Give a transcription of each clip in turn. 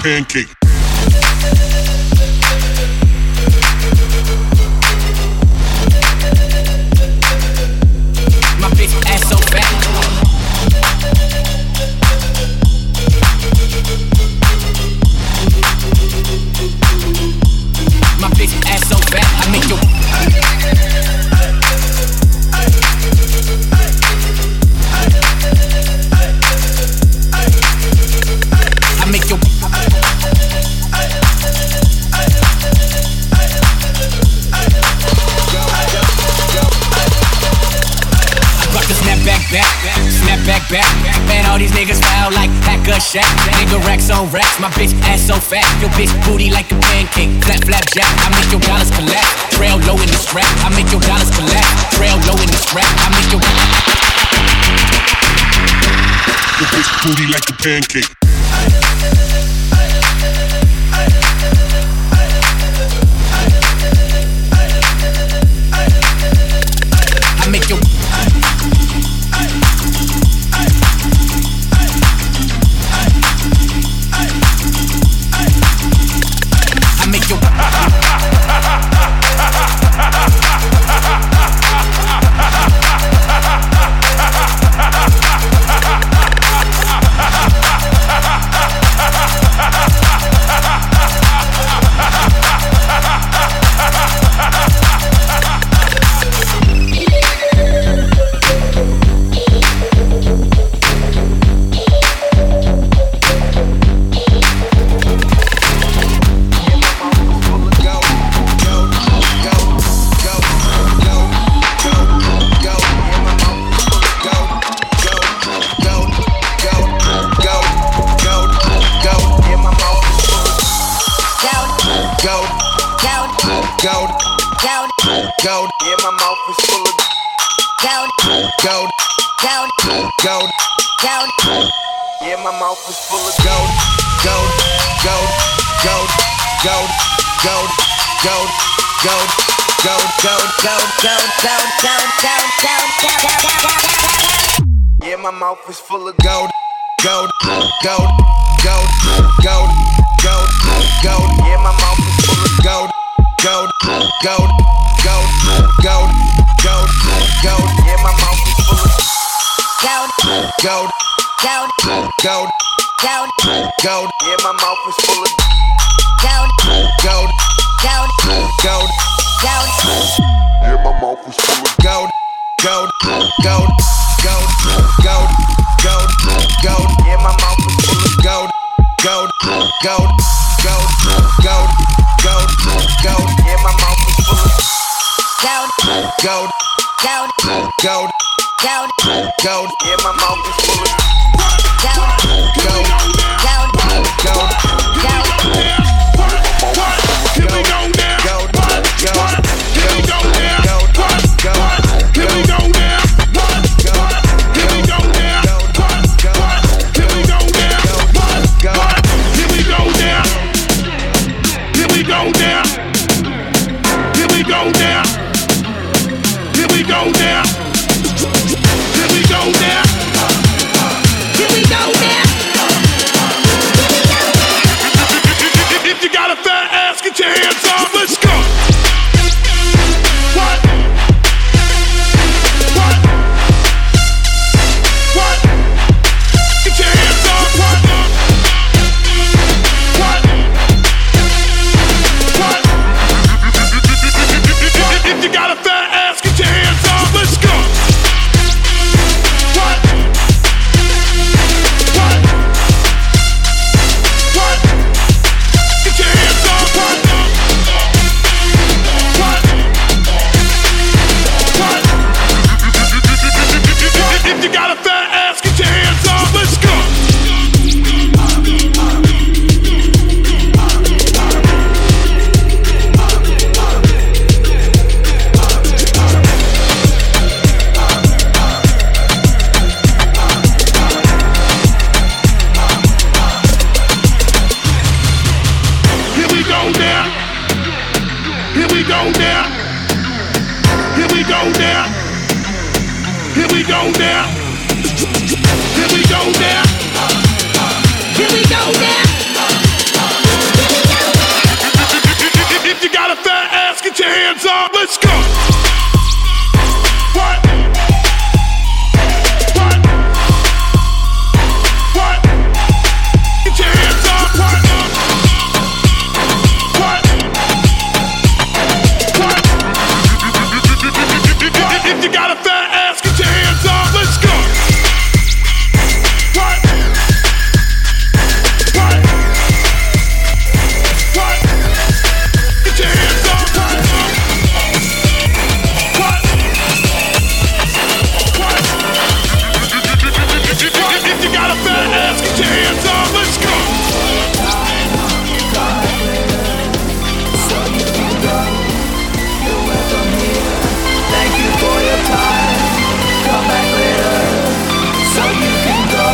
pancake. My bitch ass so fat. My bitch ass so fat. I make you. I make you. Snap back. Man, all these niggas foul like Packer Shack. Nigga racks on racks, my bitch ass so fat. Your bitch booty like a pancake, flap jack. I make your dollars collapse, trail low in the strap. I make your dollars collapse, trail low in the strap. I make your bitch booty like a pancake. I make your gold. Yeah, my mouth is full of gold. Yeah, my mouth is full of gold. Yeah, my mouth is full of gold. Yeah, my mouth is full of gold. Yeah, my mouth is full of gold. Yeah, my mouth is full of gold. Yeah, my mouth is full of gold. Yeah, my mouth is full of gold. Yeah, my mouth is full of gold. Yeah, my mouth is full of Here we go now. Here we go now. Here we go now. Here we go now. Here we go now. Here we go now. Here we go now. Here we go now. Here we go now. Here we go now. Here we go now. If you got a fat ass, get your hands up. Let's go. What? What? What? Get your hands up. What? What? What? If you got a fat ass, get your hands up. Let's go. What? What? What? Get your hands up. What? What? What? If you got a fat ass, get your hands up. Let's go. Here we go now. Here we go now. Here we go now. Here we go now. Here we go now. Here we go now. you got a fat ass, get your hands up. Let's go. What? What? What? Get your hands up. What? What? What? If you got a fat ass, get your hands up. Let's go. What? What? What? Get your hands up. What? What? What? If you got a fat ass, get your hands up. Let's go. Thank you for your time. Come back later, so you can go.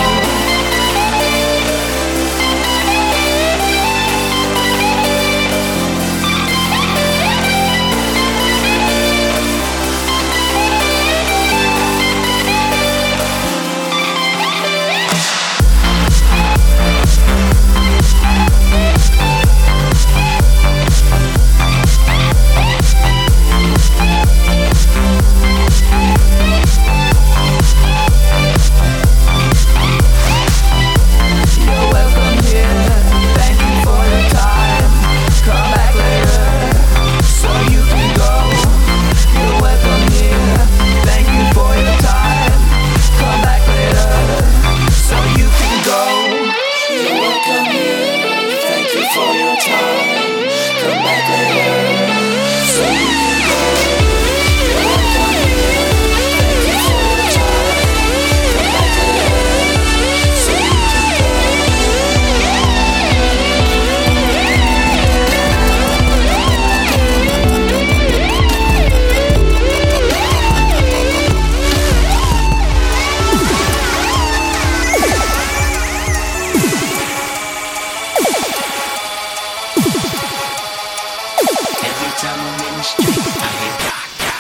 You're welcome here. Thank you for your time. Come back later, so you can go. You're welcome here. Thank you for your time. Come back later, so you can go. You're welcome here. Thank you for your time. Come back later, so you can go. You're welcome here. Thank you for your time. Come back later, so you can go. Every time I'm in the street, I hear God.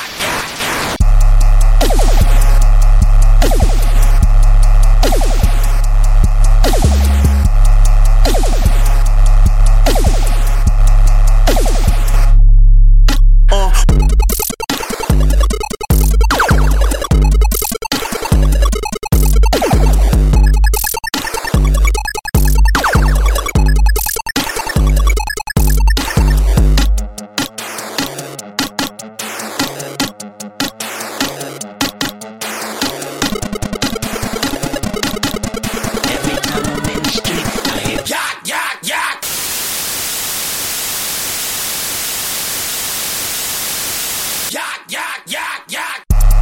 Every time I'm in the street, I hear yak, yak, yak. Yak, yak, yak, yak.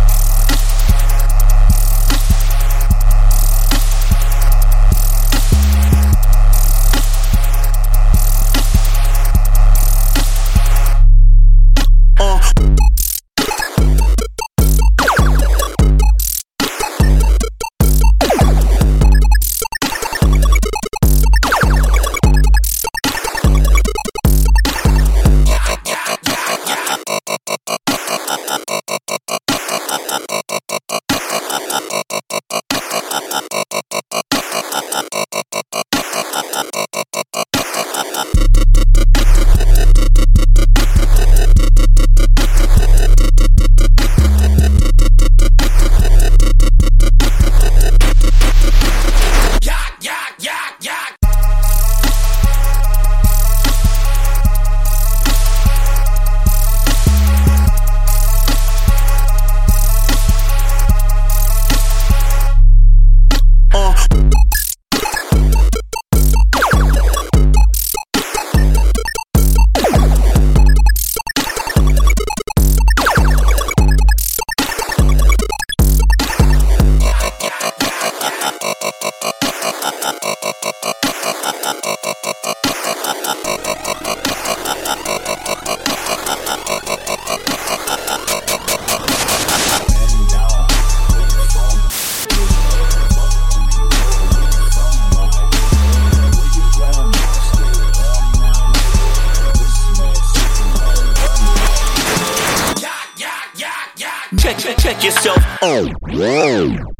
Yak, yak, yak, yak. Check yourself. Oh.